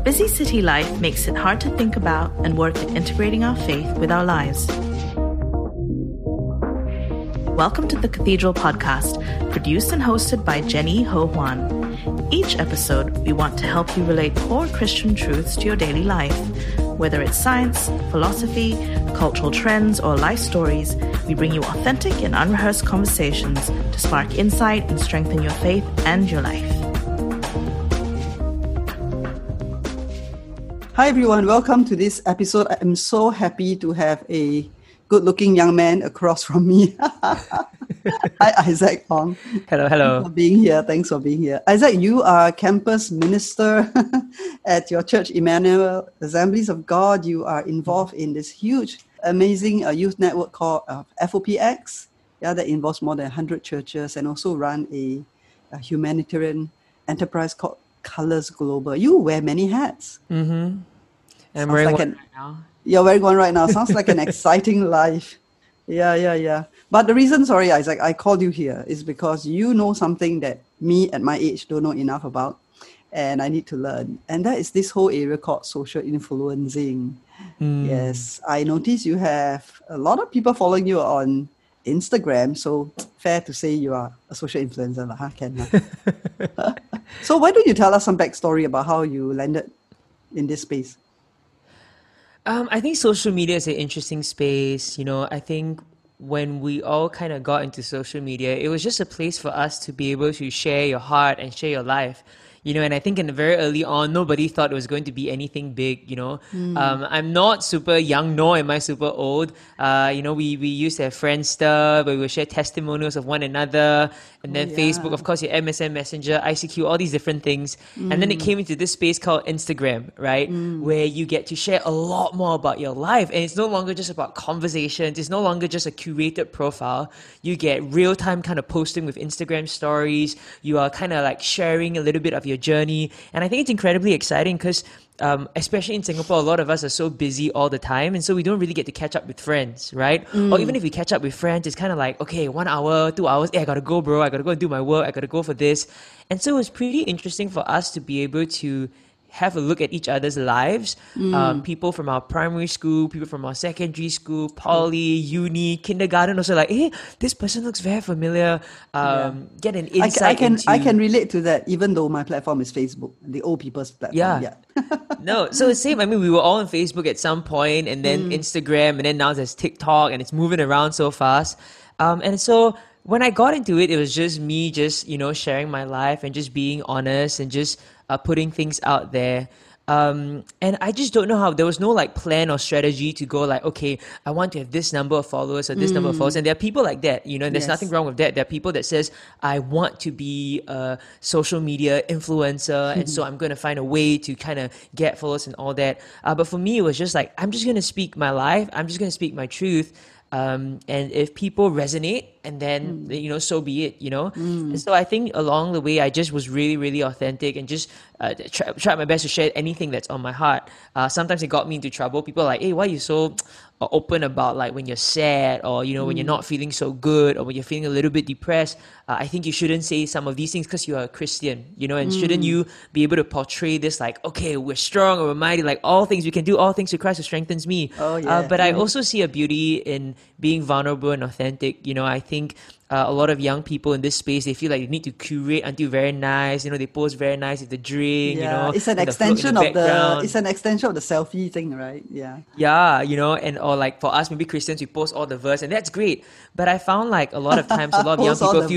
Busy city life makes it hard to think about and work at integrating our faith with our lives. Welcome to the Cathedral Podcast, produced and hosted by Jenny Ho Huan. Each episode, we want to help you relate core Christian truths to your daily life. Whether it's science, philosophy, cultural trends, or life stories, we bring you authentic and unrehearsed conversations to spark insight and strengthen your faith and your life. Hi everyone, welcome to this episode. I'm so happy to have a good-looking young man across from me. Hi, Isaac Hong. Hello. Thanks for being here. Isaac, you are campus minister at your church, Emmanuel Assemblies of God. You are involved in this huge, amazing youth network called FOPX. That involves more than 100 churches, and also run a humanitarian enterprise called Colors Global. You wear many hats. Mm-hmm. I'm wearing one right now. You're wearing one right now. Sounds like an exciting life. Yeah. But the reason, sorry, Isaac, I called you here is because you know something that me at my age don't know enough about, and I need to learn. And that is this whole area called social influencing. Yes, I notice you have a lot of people following you on Instagram, so fair to say you are a social influencer, huh, Ken? So why don't you tell us some backstory about how you landed in this space? I think social media is an interesting space. I think when we all kind of got into social media, it was just a place for us to be able to share your heart and share your life. And I think in the very early on, nobody thought it was going to be anything big, I'm not super young, nor am I super old. We used to have Friendster, where we would share testimonials of one another. And then Facebook, of course, your MSN Messenger, ICQ, all these different things. And then it came into this space called Instagram, right? Where you get to share a lot more about your life. And it's no longer just about conversations. It's no longer just a curated profile. You get real-time kind of posting with Instagram stories. You are kind of like sharing a little bit of your journey. And I think it's incredibly exciting because especially in Singapore, a lot of us are so busy all the time, and so we don't really get to catch up with friends, right? Or even if we catch up with friends, it's kind of like, okay, 1 hour, 2 hours, I gotta go, bro, I gotta go and do my work, I gotta go for this. And so it was pretty interesting for us to be able to have a look at each other's lives. People from our primary school, people from our secondary school, poly, uni, kindergarten, also like, hey, this person looks very familiar. Get an insight I can relate to that, even though my platform is Facebook, the old people's platform. Yeah. No, so it's same. I mean, we were all on Facebook at some point, and then Instagram, and then now there's TikTok, and it's moving around so fast. And so when I got into it, it was just me sharing my life and just being honest and just putting things out there. And I just don't know how, there was no like plan or strategy to go like, okay, I want to have this number of followers or this number of followers. And there are people like that, and there's nothing wrong with that. There are people that says, I want to be a social media influencer. And so I'm going to find a way to kind of get followers and all that. But for me, it was just like, I'm just going to speak my life. I'm just going to speak my truth. And if people resonate, and then, so be it, And so I think along the way, I just was really, really authentic and just tried my best to share anything that's on my heart. Sometimes it got me into trouble. People are like, hey, why are you so open about like when you're sad, or, when you're not feeling so good, or when you're feeling a little bit depressed? I think you shouldn't say some of these things because you're a Christian, and shouldn't you be able to portray this like, okay, we're strong or we're mighty, like all things, we can do all things through Christ who strengthens me. But I also see a beauty in being vulnerable and authentic. I think a lot of young people in this space, they feel like they need to curate until very nice. They post very nice with the drink. It's an extension of it's an extension of the selfie thing, right? And or like for us, maybe Christians, we post all the verse, and that's great. But I found like a lot of times, a lot of young people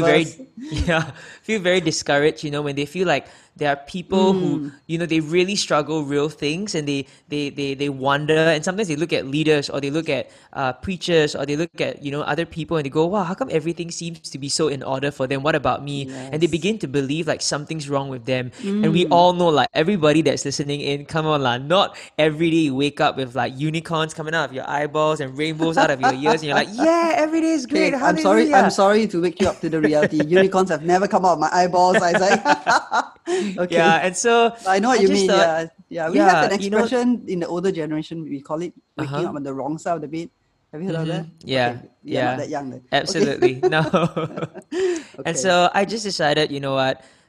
feel very discouraged. When they feel like there are people who, they really struggle real things, and they wonder, and sometimes they look at leaders, or they look at preachers, or they look at, other people, and they go, wow, how come everything seems to be so in order for them? What about me? Yes. And they begin to believe like something's wrong with them. And we all know, like everybody that's listening in, come on, like not every day you wake up with like unicorns coming out of your eyeballs and rainbows out of your ears, and you're like, yeah, every day is great. Okay, I'm sorry to wake you up to the reality. Unicorns have never come out of my eyeballs, Isaac. Okay. Yeah, and so I know what you mean. We have an expression in the older generation. We call it waking up on the wrong side of the bed. Have you heard of that? Yeah, okay. You're not that young then. Absolutely. Okay. No. Okay. And so I just decided, you know what?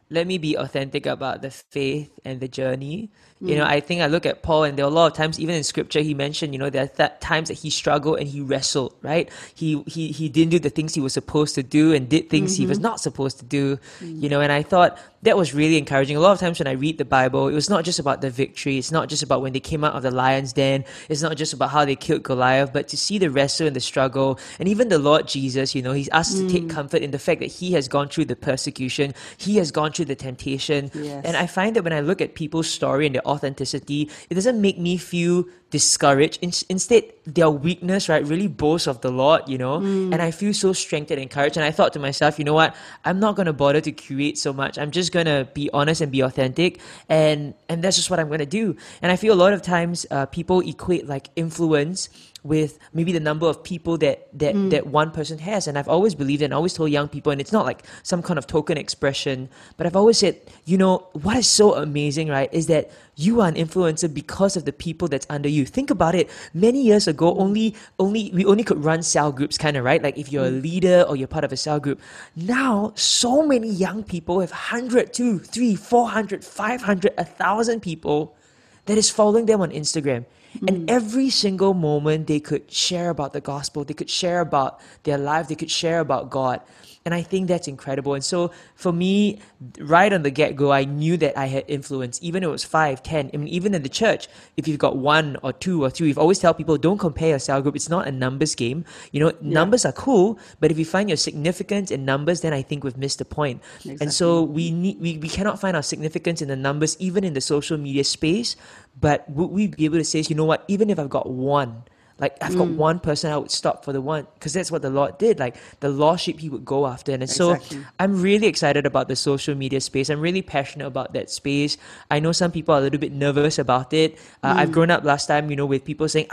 let me be authentic about the faith and the journey. You know, I think I look at Paul, and there are a lot of times, even in scripture, he mentioned, you know, there are times that he struggled and he wrestled, right? He didn't do the things he was supposed to do and did things he was not supposed to do, you know, and I thought that was really encouraging. A lot of times when I read the Bible, it was not just about the victory. It's not just about when they came out of the lion's den. It's not just about how they killed Goliath, but to see the wrestle and the struggle. And even the Lord Jesus, you know, he's asked to take comfort in the fact that he has gone through the persecution. He has gone through the temptation. Yes. And I find that when I look at people's story and their authenticity, it doesn't make me feel discouraged. Instead, their weakness, right, really boasts of the Lord, you know, and I feel so strengthened and encouraged. And I thought to myself, you know what, I'm not going to bother to curate so much. I'm just going to be honest and be authentic, and that's just what I'm going to do. And I feel a lot of times people equate like influence with maybe the number of people that one person has. And I've always believed and always told young people, and it's not like some kind of token expression, but I've always said, you know, what is so amazing, right, is that you are an influencer because of the people that's under you. Think about it. Many years ago, we only could run cell groups, kind of, right? Like if you're a leader or you're part of a cell group. Now, so many young people have 100, 200, 300, 400, 500, 1,000 people that is following them on Instagram. And every single moment they could share about the gospel, they could share about their life, they could share about God. And I think that's incredible. And so for me, right on the get-go, I knew that I had influence, even if it was 5, 10. I mean, even in the church, if you've got 1 or 2 or 3, we've always tell people, don't compare your cell group. It's not a numbers game. You know, numbers are cool, but if you find your significance in numbers, then I think we've missed the point. Exactly. And so we cannot find our significance in the numbers, even in the social media space. But would we be able to say, you know what, even if I've got 1, like I've got 1 person, I would stop for the 1, because that's what the Lord did. Like the lost sheep he would go after. And so I'm really excited about the social media space. I'm really passionate about that space. I know some people are a little bit nervous about it. I've grown up last time, you know, with people saying,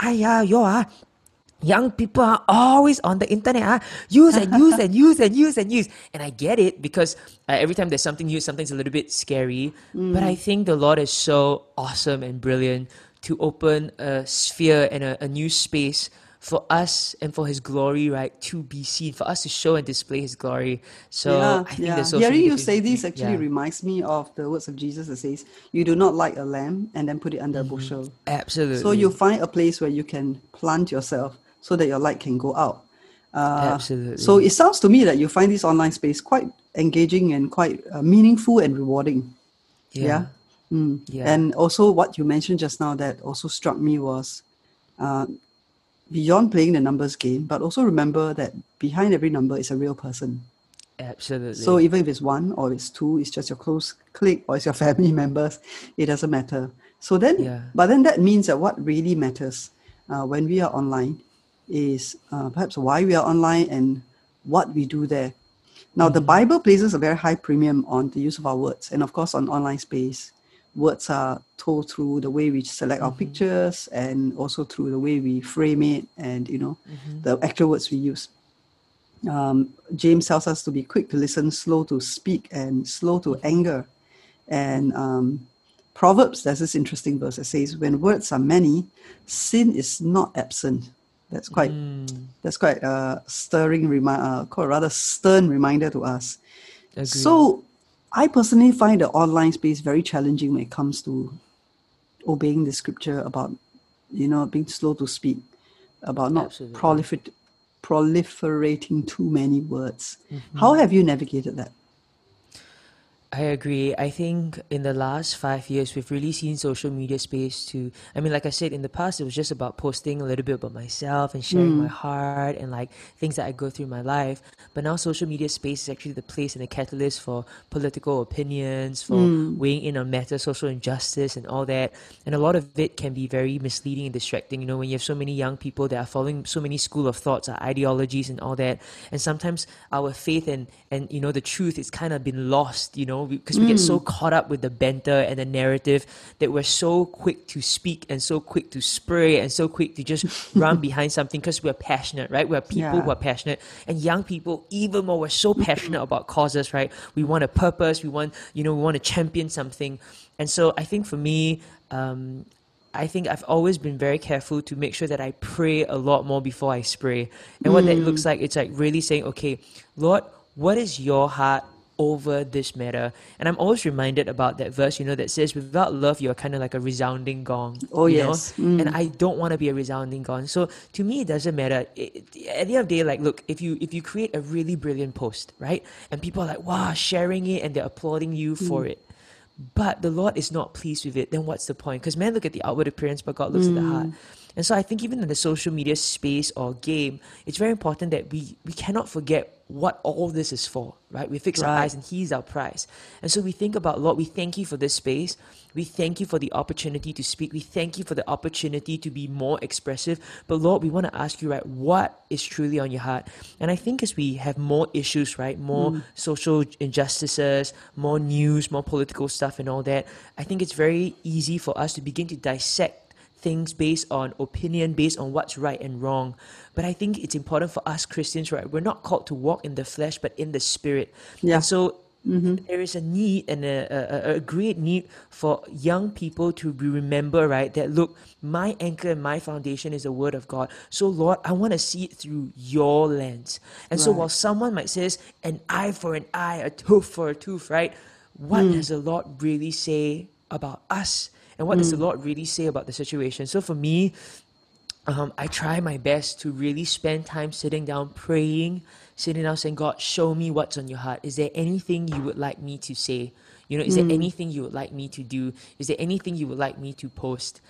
young people are always on the internet. Use and use and use and use and use. And I get it, because every time there's something new, something's a little bit scary. But I think the Lord is so awesome and brilliant to open a sphere and a new space for us and for His glory, right, to be seen, for us to show and display His glory. So I think the social hearing media you say this actually reminds me of the words of Jesus that says, you do not light a lamp and then put it under a bushel. Absolutely. So you find a place where you can plant yourself so that your light can go out. Absolutely. So it sounds to me that you find this online space quite engaging and quite meaningful and rewarding. Yeah. And also what you mentioned just now that also struck me was beyond playing the numbers game, but also remember that behind every number is a real person. Absolutely. So even if it's 1 or it's 2, it's just your close clique or it's your family members, it doesn't matter. So then, but then that means that what really matters when we are online is perhaps why we are online and what we do there. Now, the Bible places a very high premium on the use of our words, and of course on online space. Words are told through the way we select our pictures and also through the way we frame it and, you know, the actual words we use. James tells us to be quick to listen, slow to speak, and slow to anger. And Proverbs, there's this interesting verse that says, when words are many, sin is not absent. That's quite a rather stern reminder to us. Agreed. So I personally find the online space very challenging when it comes to obeying the scripture about, you know, being slow to speak, about not proliferating too many words. How have you navigated that? I agree. I think in the last 5 years, we've really seen social media space like I said, in the past, it was just about posting a little bit about myself and sharing my heart and like things that I go through in my life. But now social media space is actually the place and the catalyst for political opinions, for weighing in on matters, social injustice and all that. And a lot of it can be very misleading and distracting, you know, when you have so many young people that are following so many school of thoughts, ideologies and all that. And sometimes our faith and you know, the truth is kind of been lost, you know, because we get so caught up with the banter and the narrative that we're so quick to speak and so quick to spray and so quick to just run behind something because we're passionate, right? We're people who are passionate, and young people even more. We're so passionate about causes, right? We want a purpose. We want to champion something. And so I think for me, I think I've always been very careful to make sure that I pray a lot more before I spray. And what that looks like, it's like really saying, okay, Lord, what is your heart over this matter. And I'm always reminded about that verse, that says, without love, you're kind of like a resounding gong. Oh, yes. And I don't want to be a resounding gong. So to me, it doesn't matter. At the end of the day, like, look, if you create a really brilliant post, right? And people are like, wow, sharing it and they're applauding you for it. But the Lord is not pleased with it, then what's the point? Because men look at the outward appearance, but God looks at the heart. And so I think even in the social media space or game, it's very important that we cannot forget what all this is for, right? We fix our eyes and He's our prize. And so we think about, Lord, we thank You for this space. We thank You for the opportunity to speak. We thank You for the opportunity to be more expressive. But Lord, we want to ask You, right, what is truly on Your heart? And I think as we have more issues, right, more social injustices, more news, more political stuff and all that, I think it's very easy for us to begin to dissect things based on opinion, based on what's right and wrong. But I think it's important for us Christians, right? We're not called to walk in the flesh, but in the spirit. Yeah. And so there is a need and a great need for young people to remember, right, that look, my anchor and my foundation is the Word of God. So Lord, I want to see it through Your lens. And so while someone might say, an eye for an eye, a tooth for a tooth, right? What does the Lord really say about us? And what does the Lord really say about the situation? So for me, I try my best to really spend time sitting down, praying, sitting down saying, God, show me what's on Your heart. Is there anything You would like me to say? Is there anything You would like me to do? Is there anything You would like me to post?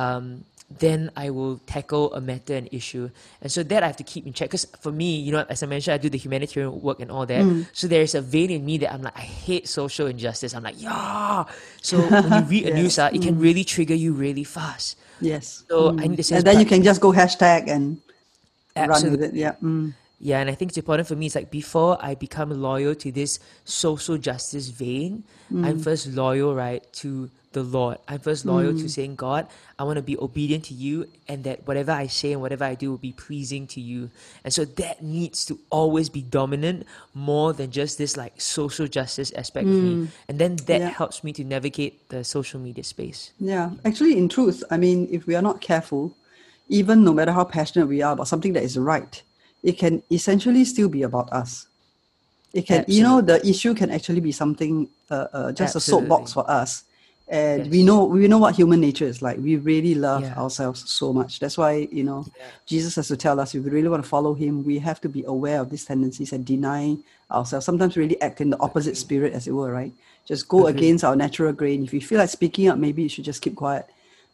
Then I will tackle a matter and issue. And so that I have to keep in check. Because for me, as I mentioned, I do the humanitarian work and all that. So there's a vein in me that I'm like, I hate social injustice. I'm like, yeah. So when you read a news, it can really trigger you really fast. Yes. So I need to say, and then you can just go hashtag and run with it. Yeah. Yeah, and I think it's important for me. It's like before I become loyal to this social justice vein, I'm first loyal, right, to the Lord. I'm first loyal to saying, God, I want to be obedient to You, and that whatever I say and whatever I do will be pleasing to You. And so that needs to always be dominant more than just this like social justice aspect of me. And then that helps me to navigate the social media space. Yeah. Actually, in truth, I mean, if we are not careful, even no matter how passionate we are about something that is right, it can essentially still be about us. It can, the issue can actually be something, just a soapbox for us. And we know what human nature is like. We really love ourselves so much. That's why, Jesus has to tell us, if we really want to follow Him, we have to be aware of these tendencies and deny ourselves. Sometimes really act in the opposite spirit, as it were, right? Just go against our natural grain. If you feel like speaking up, maybe you should just keep quiet.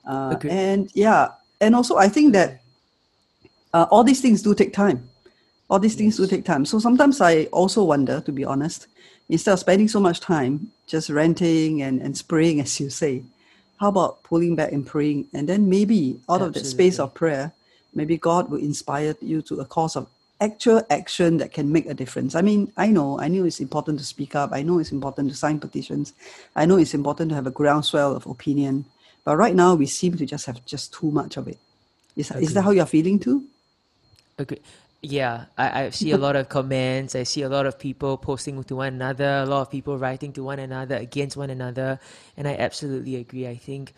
And also I think that all these things do take time. All these things do take time. So sometimes I also wonder, to be honest, instead of spending so much time just ranting and spraying, as you say, how about pulling back and praying? And then maybe out of that space of prayer, maybe God will inspire you to a cause of actual action that can make a difference. I mean, I know it's important to speak up. I know it's important to sign petitions. I know it's important to have a groundswell of opinion. But right now, we seem to just have just too much of it. Is that how you're feeling too? Okay. Yeah, I see a lot of comments. I see a lot of people posting to one another, a lot of people writing to one another, against one another. And I absolutely agree. I think,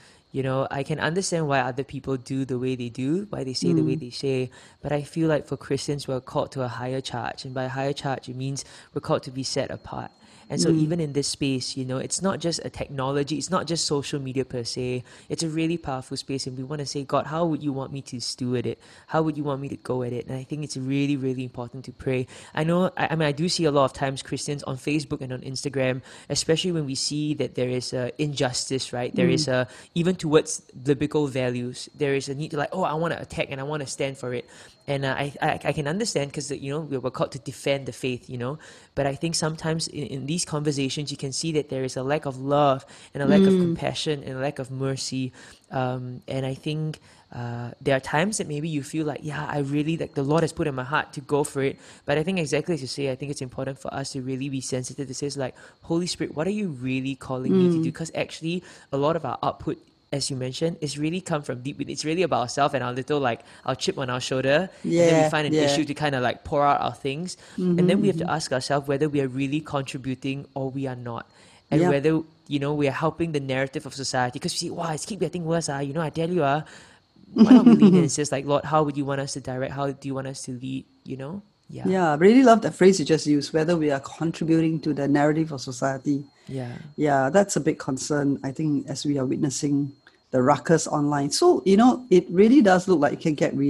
I can understand why other people do the way they do, why they say the way they say. But I feel like for Christians, we're called to a higher charge. And by a higher charge, it means we're called to be set apart. And so even in this space, it's not just a technology, it's not just social media per se. It's a really powerful space, and we want to say, God, how would You want me to steward it? How would You want me to go at it? And I think it's really, really important to pray. I know, I do see a lot of times Christians on Facebook and on Instagram, especially when we see that there is injustice, right? There is even towards biblical values, there is a need to like, I want to attack and I want to stand for it. And I can understand because, we're called to defend the faith, But I think sometimes in these conversations, you can see that there is a lack of love and a lack of compassion and a lack of mercy. And I think there are times that maybe you feel like, I really, like the Lord has put in my heart to go for it. But I think exactly as you say, I think it's important for us to really be sensitive to say, like, Holy Spirit, what are You really calling me to do? Because actually, a lot of our output, as you mentioned, is really come from deep within. It's really about ourselves and our little, like, our chip on our shoulder. And then we find an issue to kind of like pour out our things. And then we have to ask ourselves whether we are really contributing or we are not. And whether, we are helping the narrative of society. Because you see, it's keep getting worse. I tell you, why not we lean in and says like, Lord, how would You want us to direct? How do You want us to lead, Yeah. Yeah, I really love that phrase you just used, whether we are contributing to the narrative of society. Yeah. Yeah, that's a big concern, I think, as we are witnessing the ruckus online. So, it really does look like it can get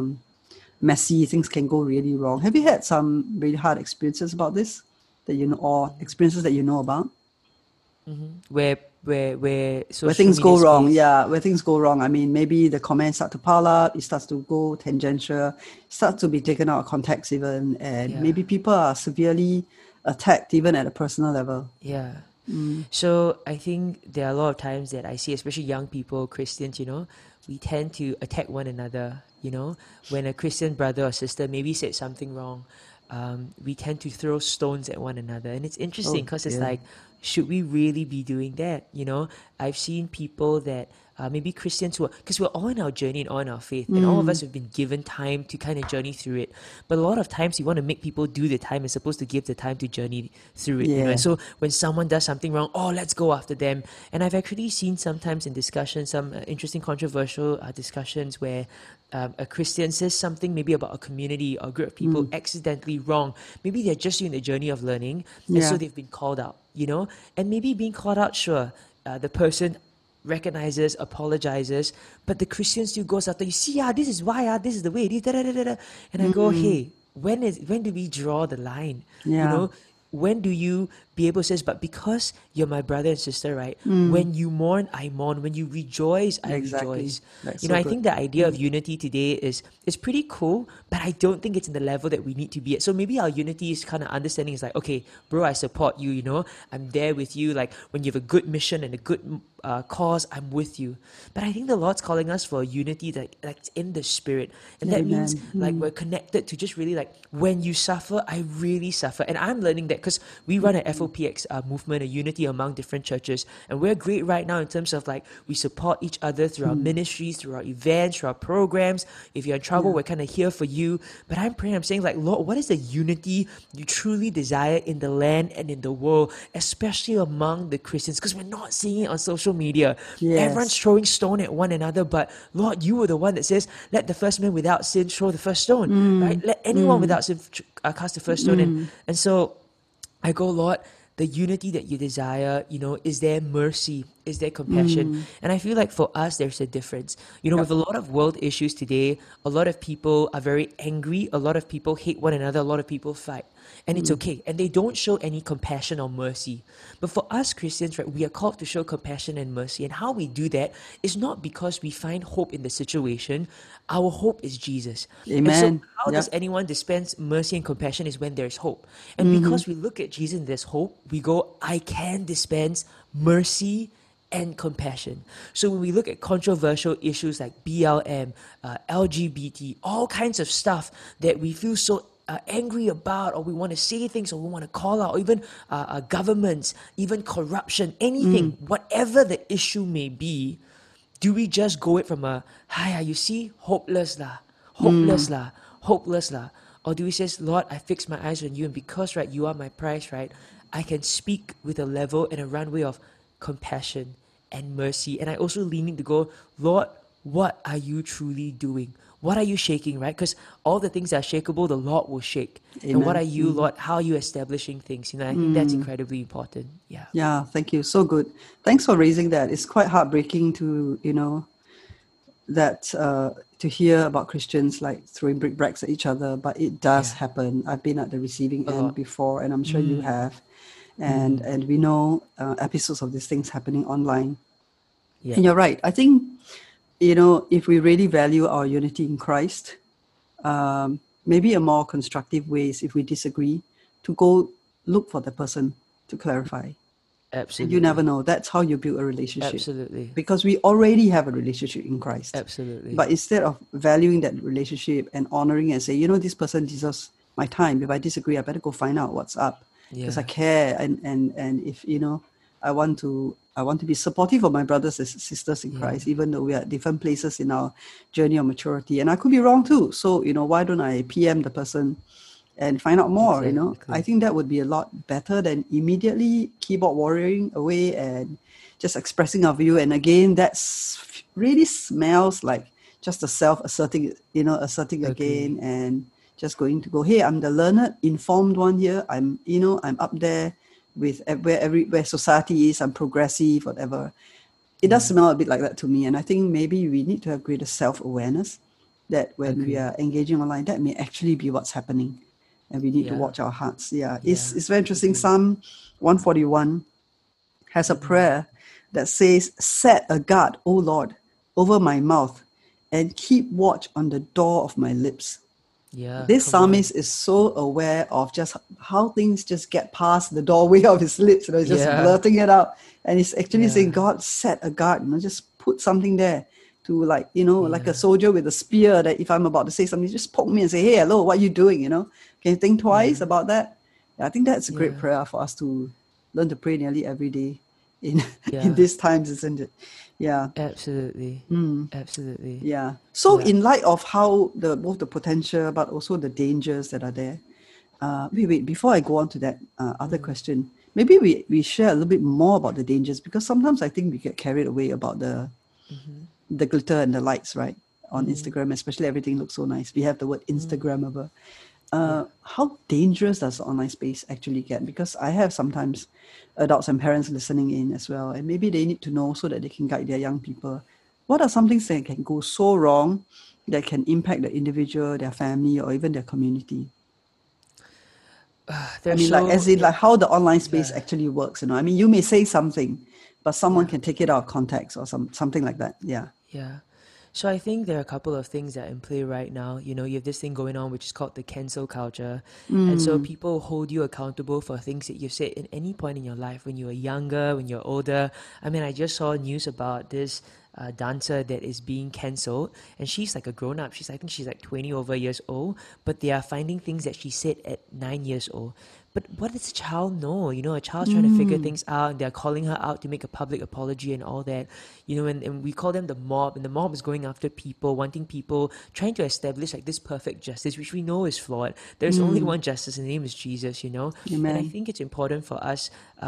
messy. Things can go really wrong. Have you had some really hard experiences about this that you know, or experiences that you know about? Where Where social things media go wrong, space. yeah, where things go wrong. I mean, maybe the comments start to pile up, it starts to go tangential, start to be taken out of context even, and Yeah. maybe people are severely attacked even at a personal level. Yeah. So I think there are a lot of times that I see, especially young people, Christians, we tend to attack one another. When a Christian brother or sister maybe said something wrong, we tend to throw stones at one another. And it's interesting Oh because it's dear. like, should we really be doing that? I've seen people that maybe Christians who are, because we're all in our journey and all in our faith, and all of us have been given time to kind of journey through it. But a lot of times you want to make people do the time as opposed to give the time to journey through it. Yeah. And so when someone does something wrong, oh, let's go after them. And I've actually seen sometimes in discussions, some interesting controversial discussions where a Christian says something maybe about a community or a group of people accidentally wrong. Maybe they're just doing the journey of learning, and so Yeah. they've been called out, and maybe being called out, sure, the person recognizes, apologizes, but the Christian still goes after, you see, this is why, this is the way it is, da, da, da, da, da. And I go, hey, when do we draw the line? Yeah. When do you be able to say, but because you're my brother and sister, right? When you mourn, I mourn. When you rejoice, I Exactly. rejoice. That's I so think the idea of unity today is pretty cool, but I don't think it's in the level that we need to be at. So maybe our unity is kind of understanding is like, okay, bro, I support you, I'm there with you. Like when you have a good mission and a good cause, I'm with you. But I think the Lord's calling us for a unity that's in the spirit. And that means like we're connected to just really like, when you suffer, I really suffer. And I'm learning that because we run an FOPX movement, a unity among different churches. And we're great right now in terms of like, we support each other through our ministries, through our events, through our programs. If you're in trouble, we're kind of here for you. But I'm praying, I'm saying like, Lord, what is the unity you truly desire in the land and in the world, especially among the Christians? Because we're not seeing it on social media. Yes. Everyone's throwing stone at one another, but Lord, you were the one that says, let the first man without sin throw the first stone, right? Let anyone without sin cast the first stone. And so I go, Lord, the unity that you desire, is there mercy? Is there compassion? And I feel like for us, there's a difference. With a lot of world issues today, a lot of people are very angry. A lot of people hate one another. A lot of people fight. And it's okay. And they don't show any compassion or mercy. But for us Christians, right, we are called to show compassion and mercy. And how we do that is not because we find hope in the situation. Our hope is Jesus. Amen. And so how does Yep. anyone dispense mercy and compassion is when there's hope. And because we look at Jesus and there's hope, we go, I can dispense mercy and compassion. So when we look at controversial issues like BLM, LGBT, all kinds of stuff that we feel so angry about, or we want to say things, or we want to call out, or even governments, even corruption, anything, whatever the issue may be, do we just go it from a, hi, you see, hopeless lah, hopeless lah, hopeless lah? Or do we say, Lord, I fix my eyes on you, and because, right, you are my prize, right, I can speak with a level and a runway of compassion and mercy. And I also leaning to go, Lord, what are you truly doing? What are you shaking, right? Because all the things that are shakeable, the Lord will shake. Amen. And what are you, Lord? How are you establishing things? I think that's incredibly important. Yeah. Yeah, thank you. So good. Thanks for raising that. It's quite heartbreaking to, to hear about Christians like throwing brickbats at each other, but it does happen. I've been at the receiving end before, and I'm sure you have. And we know episodes of these things happening online. Yeah. And you're right. I think, if we really value our unity in Christ, maybe a more constructive way is, if we disagree, to go look for the person to clarify. Absolutely. You never know. That's how you build a relationship. Absolutely. Because we already have a relationship in Christ. Absolutely. But instead of valuing that relationship and honoring it and say, this person deserves my time. If I disagree, I better go find out what's up. Because I care. And if, I want to be supportive of my brothers and sisters in Christ, even though we are at different places in our journey of maturity. And I could be wrong too. So, why don't I PM the person and find out more, Exactly. I think that would be a lot better than immediately keyboard warrioring away and just expressing our view. And again, really smells like just a self-asserting, asserting again and just going to go, hey, I'm the learned, informed one here. I'm up there with where society is. I'm progressive, whatever. It does smell a bit like that to me. And I think maybe we need to have greater self-awareness that when we are engaging online, that may actually be what's happening. And we need to watch our hearts. It's very interesting. Psalm 141 has a prayer that says, set a guard, O Lord, over my mouth and keep watch on the door of my lips. This psalmist is so aware of just how things just get past the doorway of his lips. He's just blurting it out. And he's actually saying, God, set a guard. Just put something there to like a soldier with a spear, that if I'm about to say something, just poke me and say, hey, hello, what are you doing? Can you think twice about that? I think that's a great prayer for us to learn to pray nearly every day in these times, isn't it? Absolutely. Absolutely. So in light of how both the potential but also the dangers that are there, wait, before I go on to that other question, maybe we share a little bit more about the dangers, because sometimes I think we get carried away about the glitter and the lights, right? On Instagram, especially, everything looks so nice. We have the word Instagrammable. How dangerous does the online space actually get? Because I have sometimes adults and parents listening in as well, and maybe they need to know so that they can guide their young people. What are some things that can go so wrong that can impact the individual, their family, or even their community? Like how the online space actually works. You may say something, but someone can take it out of context or something like that. So I think there are a couple of things that are in play right now. You have this thing going on which is called the cancel culture. And so people hold you accountable for things that you've said at any point in your life, when you were younger, when you're older. I just saw news about this dancer that is being cancelled, and she's like a grown-up. I think she's like 20 over years old, but they are finding things that she said at 9 years old. But what does a child know? A child's trying to figure things out, and they're calling her out to make a public apology and all that. And we call them the mob, and the mob is going after people, wanting people, trying to establish like this perfect justice, which we know is flawed. There's only one justice, and the name is Jesus, Amen. And I think it's important for us.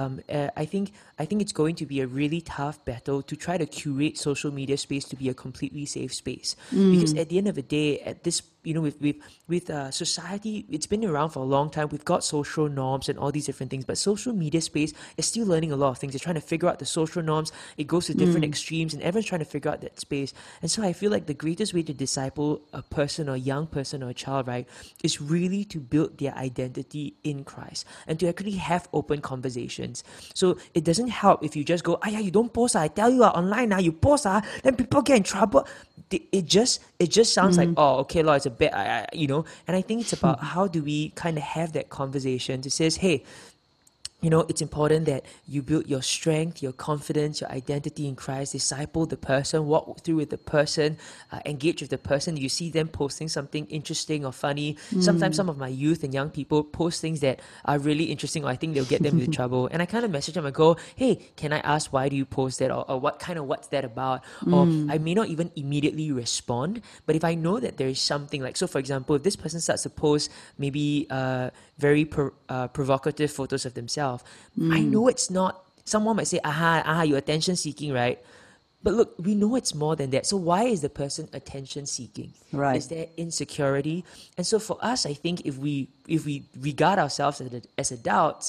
I think it's going to be a really tough battle to try to curate social media space to be a completely safe space. Because at the end of the day, at this, with society, it's been around for a long time. We've got social norms and all these different things, but social media space is still learning a lot of things. They're trying to figure out the social norms. It goes to different extremes, and everyone's trying to figure out that space. And so I feel like the greatest way to disciple a person or a young person or a child, right, is really to build their identity in Christ and to actually have open conversations. So it doesn't help if you just go, you don't post, I tell you online now, you post, then people get in trouble. It just sounds like, okay, Lord, it's a bit, and I think it's about how do we kind of have that conversation that says, hey, it's important that you build your strength, your confidence, your identity in Christ, disciple the person, walk through with the person, engage with the person. You see them posting something interesting or funny. Sometimes some of my youth and young people post things that are really interesting, or I think they'll get them into trouble. And I kind of message them and go, hey, can I ask why do you post that? Or what's that about? Or I may not even immediately respond, but if I know that there is something like, so for example, if this person starts to post maybe very provocative photos of themselves, I know it's not, someone might say, you're attention seeking, right? But look, we know it's more than that. So why is the person attention seeking? Right. Is there insecurity? And so for us, I think if we regard ourselves as adults,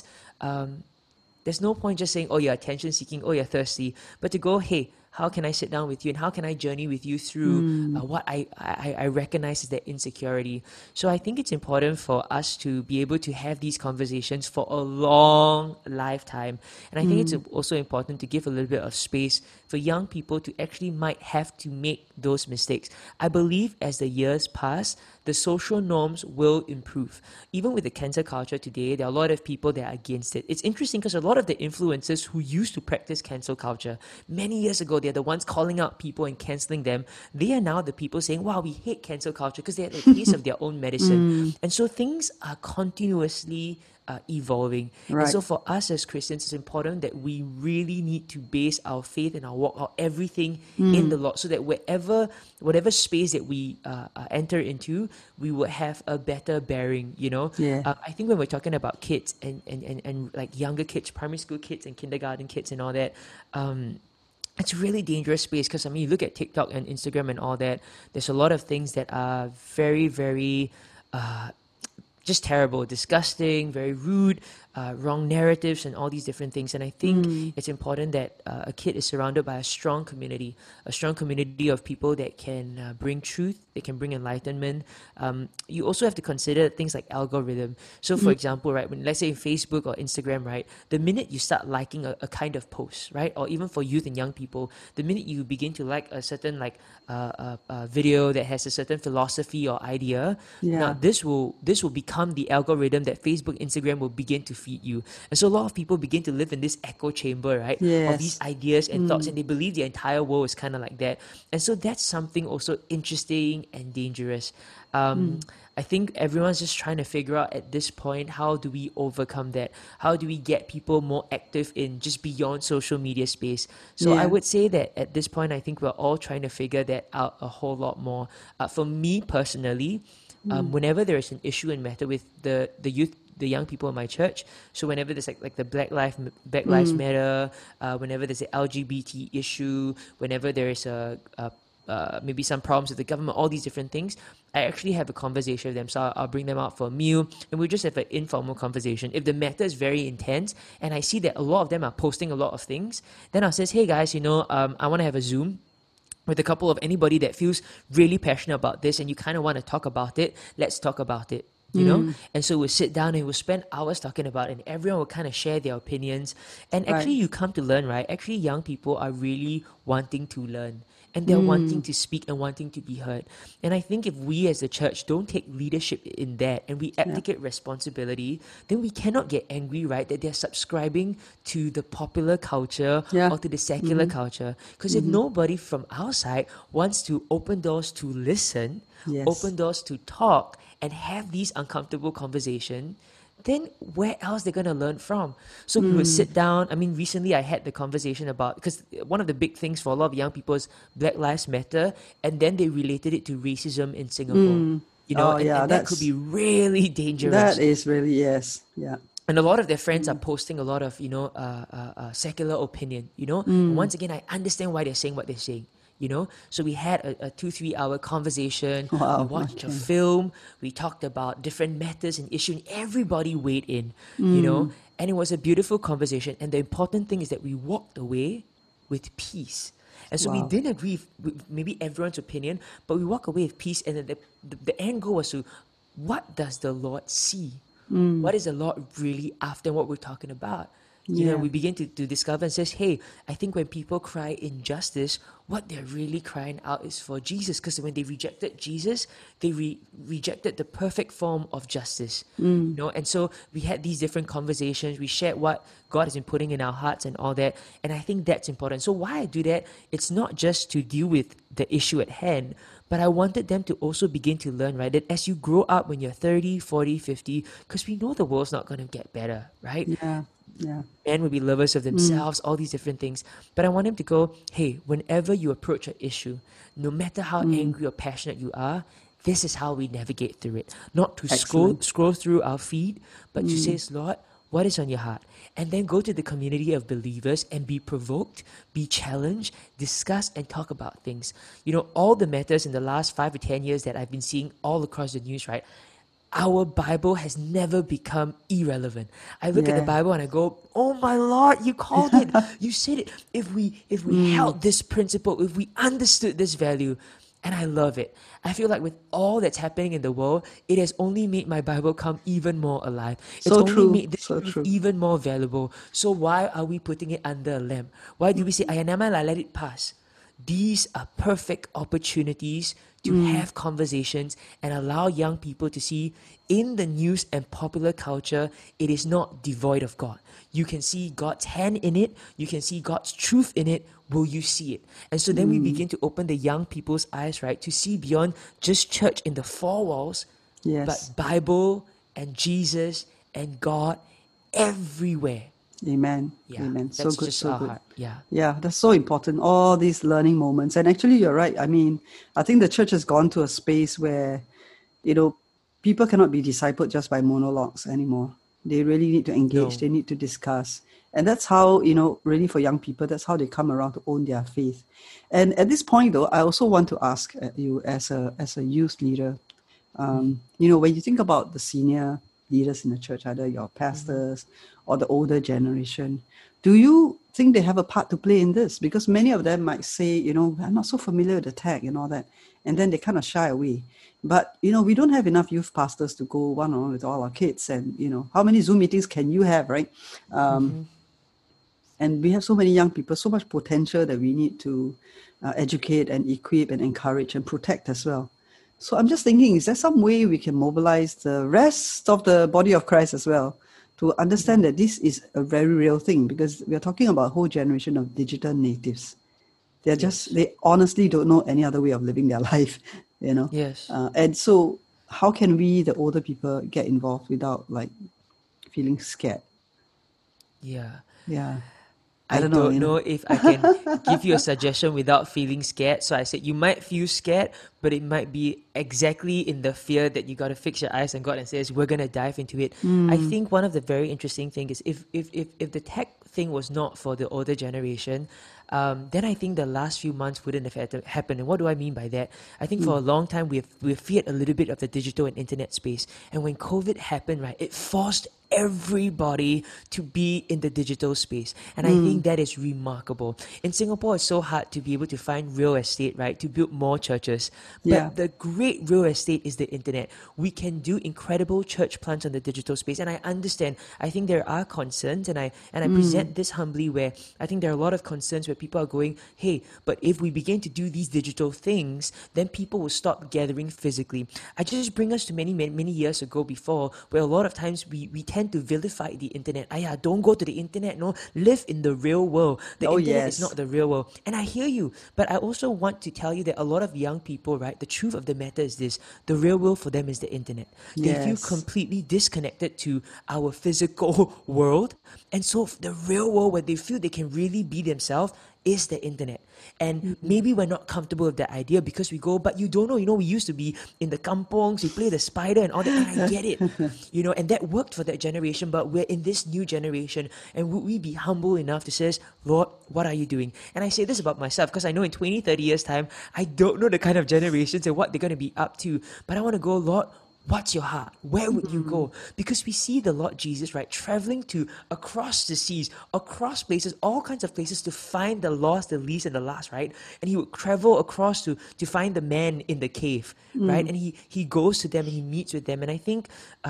there's no point just saying, oh, you're attention seeking, oh, you're thirsty, but to go, hey, how can I sit down with you and how can I journey with you through what I recognize as that insecurity? So I think it's important for us to be able to have these conversations for a long lifetime. And I think it's also important to give a little bit of space for young people to actually might have to make those mistakes. I believe as the years pass, the social norms will improve. Even with the cancel culture today, there are a lot of people that are against it. It's interesting because a lot of the influencers who used to practice cancel culture many years ago, they're the ones calling out people and canceling them. They are now the people saying, wow, we hate cancel culture, because they're at the taste of their own medicine. And so things are continuously evolving. Right. And so for us as Christians, it's important that we really need to base our faith and our walk, our everything in the Lord, so that whatever space that we enter into, we will have a better bearing, I think when we're talking about kids and like younger kids, primary school kids and kindergarten kids and all that, it's a really dangerous space, because you look at TikTok and Instagram and all that, there's a lot of things that are very, very just terrible, disgusting, very rude, wrong narratives, and all these different things. And I think it's important that a kid is surrounded by a strong community of people that can bring truth, they can bring enlightenment. You also have to consider things like algorithm. So, for example, right, when let's say Facebook or Instagram, right, the minute you start liking a kind of post, right, or even for youth and young people, the minute you begin to like a certain video that has a certain philosophy or idea, now this will become the algorithm that Facebook, Instagram will begin to feed you. And so a lot of people begin to live in this echo chamber, right, of these ideas and thoughts, and they believe the entire world is kind of like that. And so that's something also interesting and dangerous. I think everyone's just trying to figure out at this point, how do we overcome that? How do we get people more active in just beyond social media space? So I would say that at this point, I think we're all trying to figure that out a whole lot more. For me personally, whenever there is an issue and matter with the youth, the young people in my church, so whenever there's like the Black Lives Matter, whenever there's an LGBT issue, whenever there is maybe some problems with the government, all these different things, I actually have a conversation with them. So I'll bring them out for a meal and we just have an informal conversation. If the matter is very intense and I see that a lot of them are posting a lot of things, then I'll say, hey guys, I want to have a Zoom with a couple of anybody that feels really passionate about this and you kind of want to talk about it. Let's talk about it. And so we'll sit down and we'll spend hours talking about it, and everyone will kind of share their opinions. And actually you come to learn, right? Actually young people are really wanting to learn. And they're wanting to speak and wanting to be heard. And I think if we as a church don't take leadership in that and we abdicate responsibility, then we cannot get angry, right, that they're subscribing to the popular culture or to the secular culture. Because if nobody from our side wants to open doors to listen, open doors to talk, and have these uncomfortable conversations, then where else they're going to learn from? So we would sit down. I mean, recently I had the conversation about, because one of the big things for a lot of young people is Black Lives Matter, and then they related it to racism in Singapore. And that could be really dangerous. That is really, yes. Yeah. And a lot of their friends are posting a lot of, secular opinion, And once again, I understand why they're saying what they're saying. So we had a 2-3 hour conversation. We watched a film. We talked about different matters and issues. And everybody weighed in, and it was a beautiful conversation. And the important thing is that we walked away with peace. And so we didn't agree with maybe everyone's opinion, but we walked away with peace. And then the end goal was to, what does the Lord see? What is the Lord really after what we're talking about? We begin to discover and says, hey, I think when people cry injustice, what they're really crying out is for Jesus. Because when they rejected Jesus, they rejected the perfect form of justice. And so we had these different conversations. We shared what God has been putting in our hearts and all that. And I think that's important. So why I do that, it's not just to deal with the issue at hand, but I wanted them to also begin to learn, right, that as you grow up when you're 30, 40, 50, because we know the world's not going to get better, right? Men will be lovers of themselves, all these different things. But I want him to go, hey, whenever you approach an issue, no matter how angry or passionate you are, this is how we navigate through it. Not to scroll through our feed, but to say, Lord, what is on your heart? And then go to the community of believers and be provoked, be challenged, discuss and talk about things. All the matters in the last 5 to 10 years that I've been seeing all across the news, right? Our Bible has never become irrelevant. I look at the Bible and I go, oh my Lord, you called it. You said it. If we held this principle, if we understood this value, and I love it. I feel like with all that's happening in the world, it has only made my Bible come even more alive. It's only made this truth even more valuable. So why are we putting it under a lamp? Why do we say, Ayanama, let it pass? These are perfect opportunities to have conversations and allow young people to see in the news and popular culture, it is not devoid of God. You can see God's hand in it. You can see God's truth in it. Will you see it? And so then we begin to open the young people's eyes, right, to see beyond just church in the four walls, but Bible and Jesus and God everywhere. Amen. Amen. So good. So good. Heart. Yeah, that's so important. All these learning moments. And actually, you're right. I mean, I think the church has gone to a space where, people cannot be discipled just by monologues anymore. They really need to engage. They need to discuss. And that's how, really for young people, that's how they come around to own their faith. And at this point, though, I also want to ask you as a youth leader, When you think about the senior leaders in the church, either your pastors or the older generation, do you think they have a part to play in this? Because many of them might say, I'm not so familiar with the tech and all that, and then they kind of shy away. But, we don't have enough youth pastors to go one-on-one with all our kids, and, how many Zoom meetings can you have, right? And we have so many young people, so much potential that we need to educate and equip and encourage and protect as well. So I'm just thinking, is there some way we can mobilize the rest of the body of Christ as well to understand that this is a very real thing? Because we are talking about a whole generation of digital natives. They honestly don't know any other way of living their life, Yes. And so how can we, the older people, get involved without feeling scared? Yeah. Yeah. I don't know if I can give you a suggestion without feeling scared. So I said you might feel scared, but it might be exactly in the fear that you got to fix your eyes on God and says, we're going to dive into it. I think one of the very interesting things is if the tech thing was not for the older generation, then I think the last few months wouldn't have happened. And what do I mean by that? I think for a long time we've feared a little bit of the digital and internet space. And when COVID happened, right, it forced everybody to be in the digital space. And I think that is remarkable. In Singapore, it's so hard to be able to find real estate, right, to build more churches. But the great real estate is the internet. We can do incredible church plants on the digital space. And I understand, I think there are concerns, and I present this humbly, where I think there are a lot of concerns where people are going, hey, but if we begin to do these digital things, then people will stop gathering physically. I just bring us to many years ago before, where a lot of times we tend to vilify the internet. Don't go to the internet, no, live in the real world. The internet is not the real world. And I hear you, but I also want to tell you that a lot of young people, right, the truth of the matter is this: the real world for them is the internet. They feel completely disconnected to our physical world, and so the real world where they feel they can really be themselves is the internet. And maybe we're not comfortable with that idea because we go, but you don't know, we used to be in the kampongs, we play the spider and all that, and I get it, and that worked for that generation, but we're in this new generation, and would we be humble enough to say, Lord, what are you doing? And I say this about myself because I know in 20, 30 years time, I don't know the kind of generations and what they're going to be up to, but I want to go, Lord, what's your heart? Where would you go? Because we see the Lord Jesus, right, traveling to across the seas, across places, all kinds of places to find the lost, the least, and the last, right? And he would travel across to find the man in the cave, right? And he goes to them and he meets with them. And I think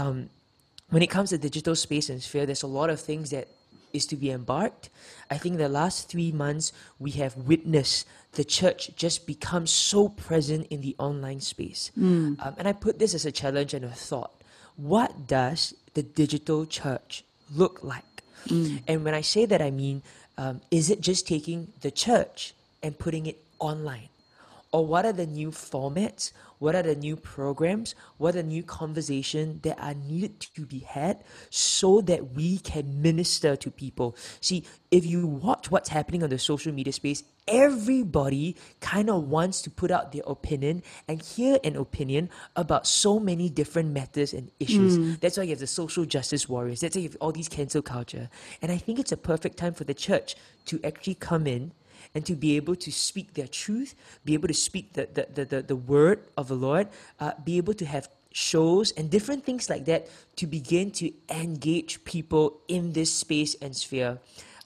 when it comes to digital space and sphere, there's a lot of things that is to be embarked. I think the last 3 months we have witnessed the church just become so present in the online space. And I put this as a challenge and a thought. What does the digital church look like? And when I say that, I mean, is it just taking the church and putting it online? Or what are the new formats? What are the new programs? What are the new conversations that are needed to be had so that we can minister to people? See, if you watch what's happening on the social media space, everybody kind of wants to put out their opinion and hear an opinion about so many different matters and issues. That's why you have the social justice warriors. That's why you have all these cancel culture. And I think it's a perfect time for the church to actually come in and to be able to speak their truth, be able to speak the word of the Lord, be able to have shows and different things like that to begin to engage people in this space and sphere.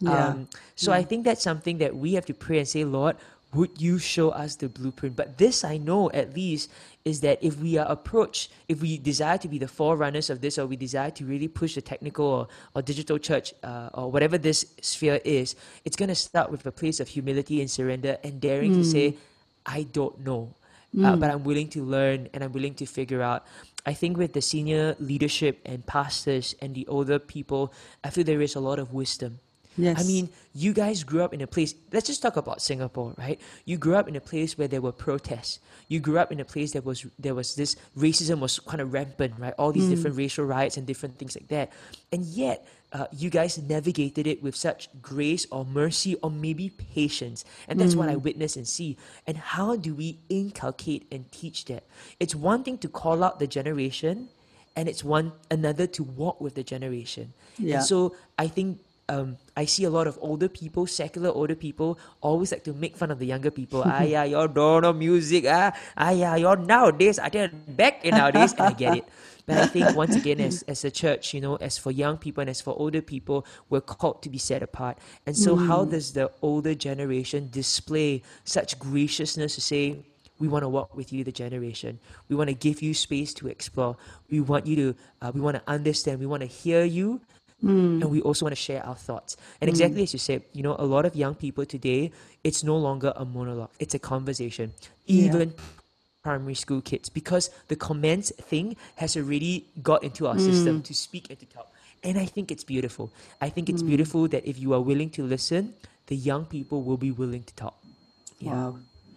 So I think that's something that we have to pray and say, Lord, would you show us the blueprint? But this I know at least is that if we are approached, if we desire to be the forerunners of this, or we desire to really push the technical or digital church or whatever this sphere is, it's going to start with a place of humility and surrender and daring to say, I don't know, but I'm willing to learn and I'm willing to figure out. I think with the senior leadership and pastors and the older people, I feel there is a lot of wisdom. Yes. I mean, you guys grew up in a place, let's just talk about Singapore, right? You grew up in a place where there were protests. You grew up in a place that there was this racism was kind of rampant, right? All these different racial riots and different things like that. And yet, you guys navigated it with such grace or mercy or maybe patience. And that's what I witness and see. And how do we inculcate and teach that? It's one thing to call out the generation, and it's another to walk with the generation. Yeah. And so I think I see a lot of older people, secular older people, always like to make fun of the younger people. Yeah, you don't know music. Yeah, you're nowadays. I tell you, back in nowadays, and I get it. But I think once again, as a church, as for young people and as for older people, we're called to be set apart. And so, how does the older generation display such graciousness to say, we want to walk with you, the generation. We want to give you space to explore. We want you to, we want to understand. We want to hear you. And we also want to share our thoughts. And exactly as you said, a lot of young people today, it's no longer a monologue. It's a conversation. Even primary school kids, because the comments thing has already got into our system to speak and to talk. And I think it's beautiful. I think it's beautiful that if you are willing to listen, the young people will be willing to talk. Yeah. Wow.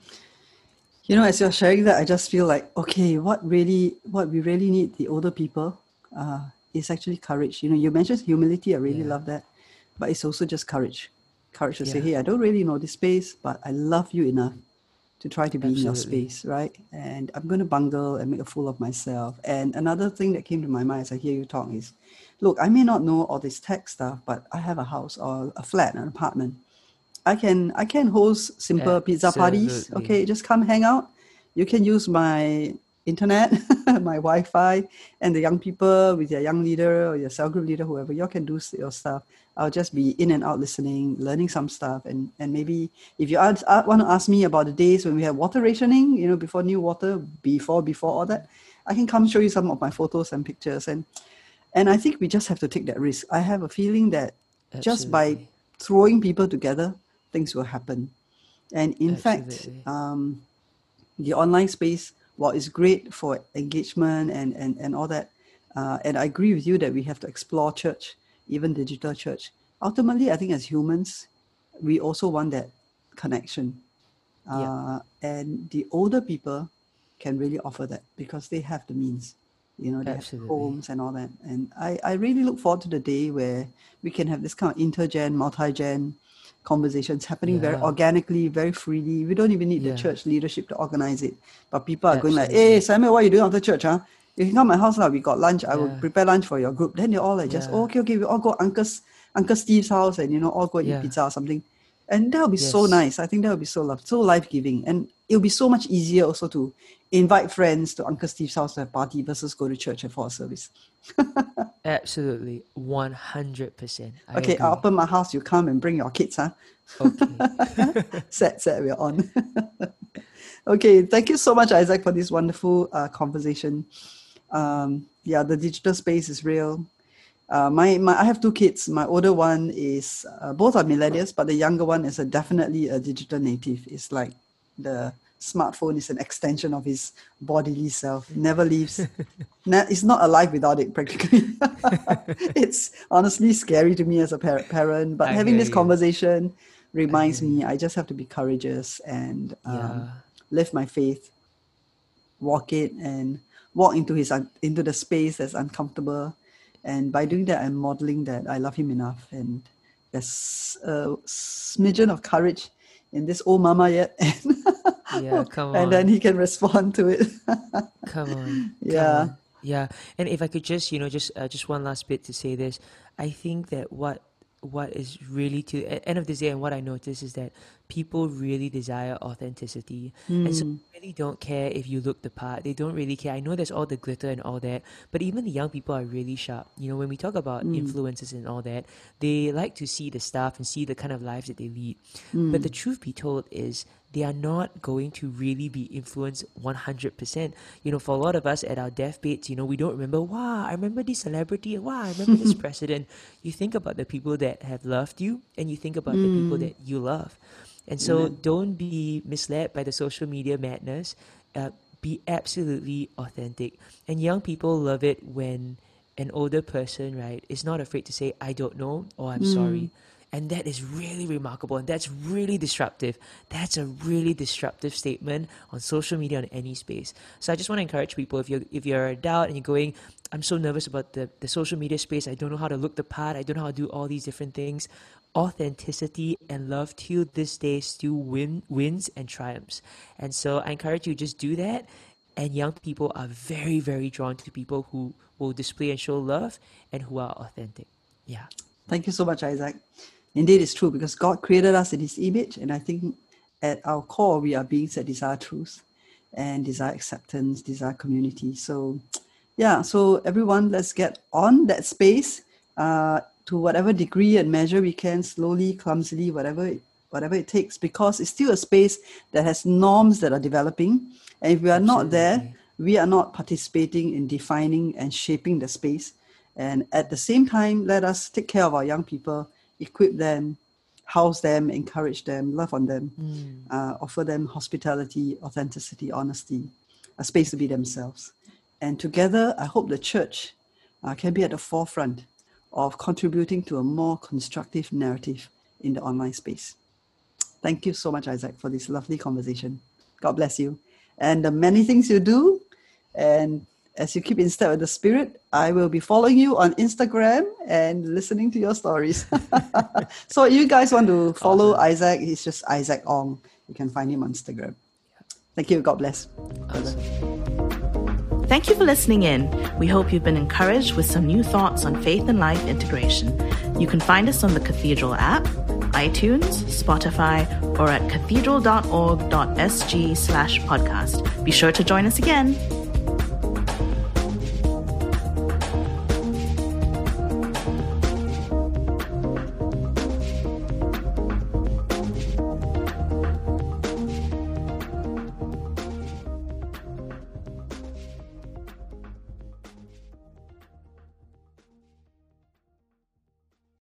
As you're sharing that, I just feel like, okay, what we really need, the older people, is actually courage. You mentioned humility. I really love that. But it's also just courage. Courage to say, hey, I don't really know this space, but I love you enough to try to be in your space, right? And I'm going to bungle and make a fool of myself. And another thing that came to my mind as I hear you talk is, look, I may not know all this tech stuff, but I have a house or a flat, an apartment. I can host simple pizza parties. Okay, just come hang out. You can use my internet, my Wi-Fi, and the young people with your young leader or your cell group leader, whoever, you all can do your stuff. I'll just be in and out listening, learning some stuff. And maybe if you want to ask me about the days when we had water rationing, before new water, before all that, I can come show you some of my photos and pictures. And I think we just have to take that risk. I have a feeling that just by throwing people together, things will happen. And in fact, the online space, while it's great for engagement and all that, and I agree with you that we have to explore church, even digital church. Ultimately, I think as humans, we also want that connection. And the older people can really offer that because they have the means. They have homes and all that. And I really look forward to the day where we can have this kind of intergen, multi-gen conversations happening very organically, very freely. We don't even need the church leadership to organize it. But people are going like, hey, Samuel, what are you doing after church? Huh? You can come to my house now. We got lunch. I will prepare lunch for your group. Then they're all like, okay, we all go Uncle Steve's house and, all go eat pizza or something. And that will be so nice. I think that will be so life-giving. And it'll be so much easier also to invite friends to Uncle Steve's house to have a party versus go to church and for a service. Absolutely. 100%. Okay, I'll open my house. You come and bring your kids, huh? Okay. Set, we're on. Okay, thank you so much, Isaac, for this wonderful conversation. The digital space is real. I have two kids. My older one is, both are millennials, but the younger one is definitely a digital native. It's like the smartphone is an extension of his bodily self. It never leaves. It's not alive without it, practically. It's honestly scary to me as a parent, but having this conversation reminds me I just have to be courageous and live my faith, walk it, and walk into the space that's uncomfortable. And by doing that, I'm modeling that I love him enough. And there's a smidgen of courage in this old mama yet. Come on. And then he can respond to it. Come on. Yeah. And if I could just one last bit to say this, I think that what is really at the end of the day, and what I notice is that people really desire authenticity. And so they really don't care if you look the part. They don't really care. I know there's all the glitter and all that, but even the young people are really sharp. When we talk about influencers and all that, they like to see the stuff and see the kind of lives that they lead. But the truth be told is they are not going to really be influenced 100%. For a lot of us at our deathbeds, we don't remember, wow, I remember this celebrity, wow, I remember this president. You think about the people that have loved you, and you think about the people that you love. And so don't be misled by the social media madness. Be absolutely authentic. And young people love it when an older person, right, is not afraid to say, I don't know, or I'm sorry. And that is really remarkable, and that's really disruptive. That's a really disruptive statement on social media, on any space. So I just want to encourage people, if you're an adult and you're going, I'm so nervous about the social media space, I don't know how to look the part, I don't know how to do all these different things. Authenticity and love till this day still wins and triumphs. And so I encourage you, just do that. And young people are very, very drawn to people who will display and show love and who are authentic. Yeah. Thank you so much, Isaac. Indeed, it's true because God created us in His image, and I think at our core, we are beings that desire truth and desire acceptance, desire community. So, yeah, so everyone, let's get on that space to whatever degree and measure we can, slowly, clumsily, whatever it takes, because it's still a space that has norms that are developing. And if we are not there, we are not participating in defining and shaping the space. And at the same time, let us take care of our young people, equip them, house them, encourage them, love on them, offer them hospitality, authenticity, honesty, a space to be themselves. And together, I hope the church can be at the forefront of contributing to a more constructive narrative in the online space. Thank you so much, Isaac, for this lovely conversation. God bless you. And the many things you do, and as you keep in step with the Spirit, I will be following you on Instagram and listening to your stories. So you guys want to follow Isaac, he's just Isaac Ong. You can find him on Instagram. Thank you. God bless. Thank you for listening in. We hope you've been encouraged with some new thoughts on faith and life integration. You can find us on the Cathedral app, iTunes, Spotify, or at cathedral.org.sg/podcast. Be sure to join us again.